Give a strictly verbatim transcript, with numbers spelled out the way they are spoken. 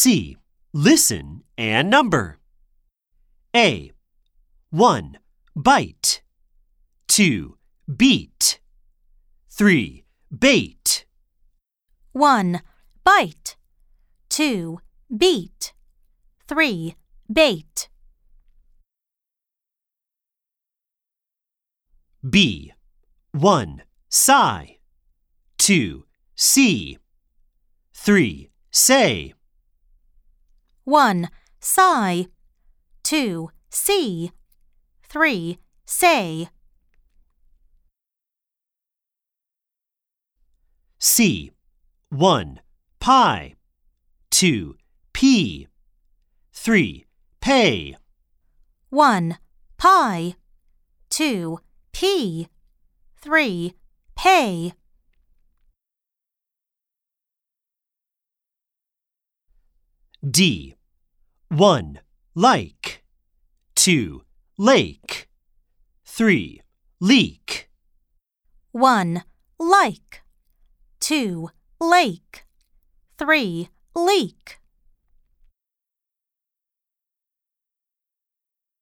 C. Listen and number. A. one. Bite. two. Beat. three. Bait. one. Bite. two. Beat. three. Bait. B. one. Sigh. two. See. three. Say. one. Sigh. two. See. three. Say. C. one. Pie. two. Pea. three. Pay. one. Pie. two. Pea. three. Pay. D. one. Like. two. Lake. three. Leak. one. Like. two. Lake. three. Leak.